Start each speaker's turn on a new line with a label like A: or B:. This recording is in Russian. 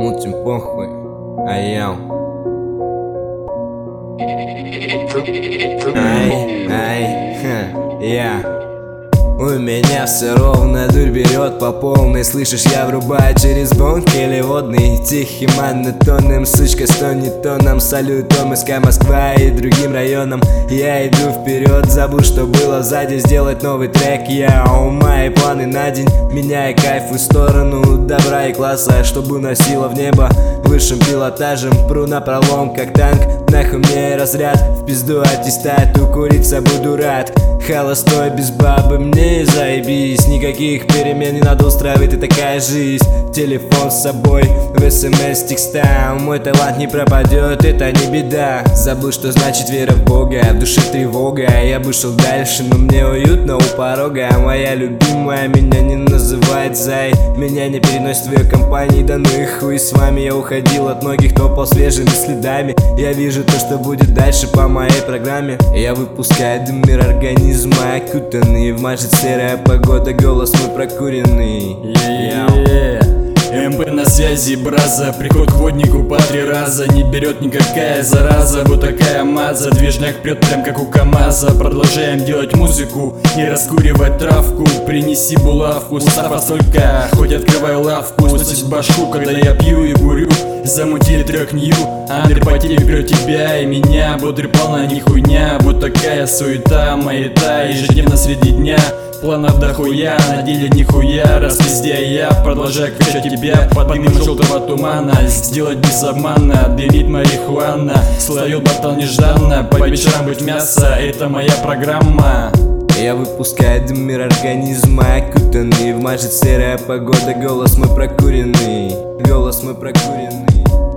A: мутим похуй, ай-яу. У меня все ровно, дурь берет по полной. Слышишь, я врубаю через бонг или водный. Тихий монотонным, сучка стонет тоном. Салют МСК, Москва и другим районам. Я иду вперед, забыл, что было сзади. Сделать новый трек, мои планы на день. Меняя кайф в сторону добра и класса, чтобы уносило в небо высшим пилотажем. Пру напролом, как танк, нахуй мне разряд. В пизду аттестат, укуриться буду рад. Холостой без бабы, мне заебись. Никаких перемен не надо устраивать, ты такая жизнь. Телефон с собой, в СМС текста. Мой талант не пропадет, это не беда. Забыл, что значит вера в Бога, в душе тревога. Я бы шел дальше, но мне уютно у порога. Моя любимая меня не называет зай. Меня не переносит в ее компании, да ну и хуй с вами. Я уходил от многих, топал свежими следами. Я вижу то, что будет дальше по моей программе. Я выпускаю дым, мир организма окутанный. В мажет серая погода, голос мой прокуренный.
B: МП на связи, браза. Приход к воднику по 3 раза. Не берет никакая зараза, вот такая маза. Движняк прет прям как у КамАЗа. Продолжаем делать музыку и раскуривать травку. Принеси булавку, став столько. Хоть открывай лавку, сносить башку, когда я пью и курю. Замутили трек нью, Андрей по теле прет тебя и меня. Бодрый полна не хуйня, вот такая суета, маята. Ежедневно среди дня планов дохуя, на деле нихуя. Раз везде я продолжаю кричать тебя под дымом желтого тумана. Сделать без обмана, дымит марихуана. Словил братан нежданно, по вечерам быть мясо, это моя программа.
A: Я выпускаю дым, мир организма окутанный. В мажет серая погода, голос мой прокуренный. Голос мой прокуренный.